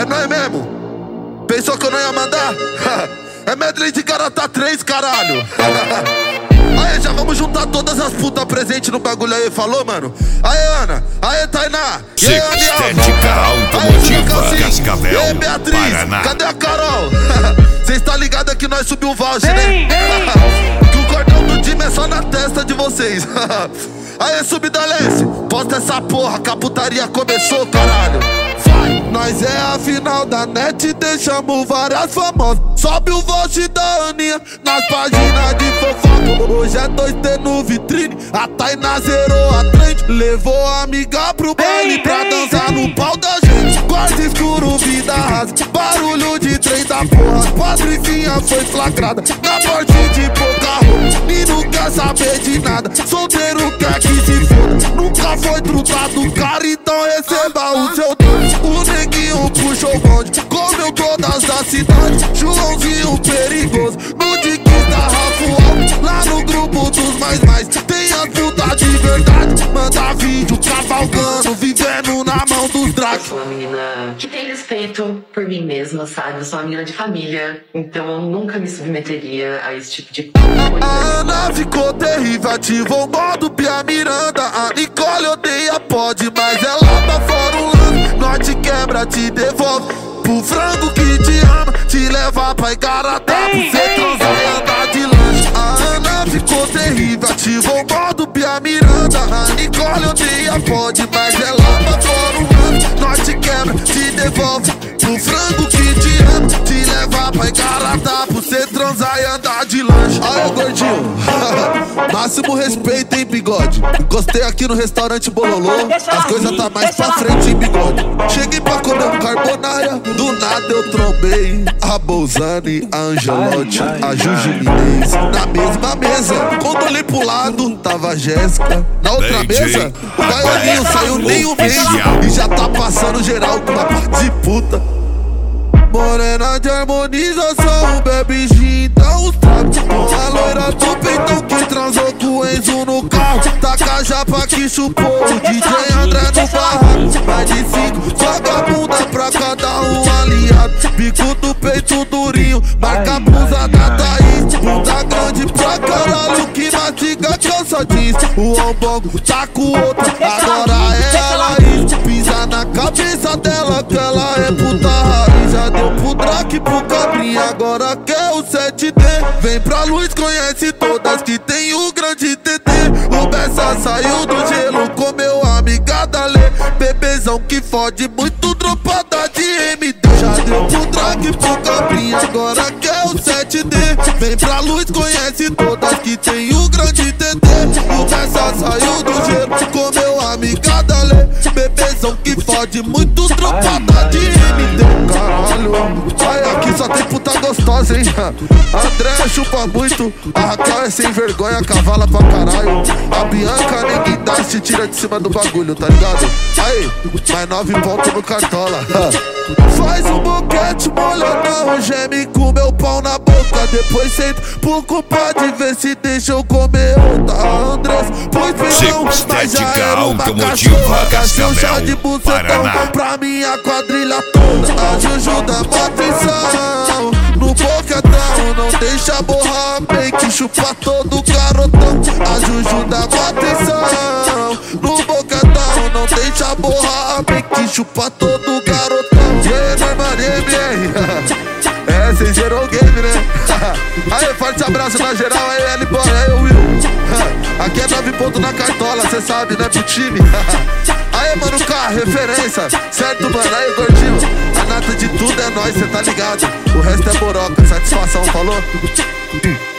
É nóis mesmo? Pensou que eu não ia mandar? É medley de Garota 3, caralho. Aê, já vamos juntar todas as putas presentes no bagulho aí, falou, mano? Aê, Ana, aê, Tainá, e aí, Estética Automotiva, Cascavel, e aí, Beatriz, Paraná. Cadê a Carol? Cês tá ligado que nós subiu o voucher, né? Que o cordão do time é só na testa de vocês. Aê, Subdalece, posta essa porra que a putaria começou, caralho. Vai, nós é a final da net, deixamos várias famosas. Sobe o voucher da Aninha nas páginas de fofoca. Hoje é 2T no vitrine, a Tainá zerou a trend. Levou a amiga pro baile pra dançar no pau da gente. Quarto escuro, vida rasa, barulho de trem da porra. Patricinha foi flagrada na porte de pouca roupa. E não quer saber de nada, solteiro quer que se foda. Nunca foi trutado, cara, então receba o seu dono. O neguinho puxou o bonde, comeu todas as cidades. Joãozinho perigoso, no Dickies da Rafael. Lá no grupo dos mais, tem as putas de verdade. Manda vídeo cavalgando, vivendo na mão dos dragos. Eu sou uma menina que tem respeito por mim mesma, sabe? Eu sou uma menina de família, então eu nunca me submeteria a esse tipo de coisa. A Ana ficou terrível, ativou o modo Pia Miranda. A Nicole odeia pode, mas ela tá fora um lance. Nós te quebra, te devolve pro frango que te ama, te leva pra Igarapá, pra cê transar e andar de lanche. A Ana ficou terrível, ativou o modo Pia Miranda. A Nicole odeia pode, mas ela tá fora um lance. Nós te quebra, te devolve pro frango que te ama, te leva pra Igarapá, pra cê transar e andar de lanche. Aí, gordinho, máximo respeito, hein, bigode. Encostei aqui no restaurante Bololô, as coisas tá mais pra frente, hein, bigode. Cheguei pra comer um carbonara, do nada eu trombei a Bolzani, a Angelotti, a Juju Minez. Na mesma mesa, quando olhei pro lado, tava a Jéssica. Na outra mesa, o Baianinho saiu nem um mês e já tá passando geral com uma parte de puta. Morena de harmonização, bebe gin, dá uns trapos. A loira do peitão que transou com o Enzo no carro. Taca a japa que chupou o DJ André no barraco. Mais de 5, joga a bunda pra cada um aliado. Bico do peito durinho, marca a blusa da Thaís. Bunda grande pra caralho que mastiga calça jeans. O ombongo tá com outra, agora é a Laís. Pisa na cabeça dela que ela é puta raiz. Já deu pro Drake, pro Cabrinha, agora quer o 7D. Vem pra luz, conhece todas que tem o grande TT. O Bessa saiu do gelo, comeu a amiga da Lê. Bebezão que fode muito, dropada de MD. Já deu pro Drake, pro Cabrinha, agora quer o 7D. Vem pra luz, conhece todas que tem o grande TT. O Bessa saiu do gelo, comeu a amiga da Lê. Bebezão que fode muito, dropada de MD. Caralho, ai, aqui só tem puta gostosa, hein? André chupa muito, a Raquel é sem vergonha, cavala pra caralho. A Bianca ninguém dá, se tira de cima do bagulho, tá ligado? Aí, mais 9 pontos no cartola. Faz um boquete molhadão, geme com meu pau na boca. Depois senta pro culpa de ver se deixa eu comer outra. Andrés, pois vilão, mas já era uma cachorra. Gastou chá de bucetão pra minha quadrilha toda. A Juju dá mó atenção no boquetão, não deixa borrar make, chupa todo garotão. A Juju dá mó atenção no boquetão, não deixa borrar make, chupa todo garotão. É, cês zerou o game, né? Aí, forte abraço na geral, aí, L-Boy, aí, Will. Aqui é 9 pontos na cartola, cê sabe, né, pro time. Aí, mano, K, referência, certo, mano? Aí, gordinho, a nata de tudo é nóis, cê tá ligado. O resto é boroca, satisfação, falou?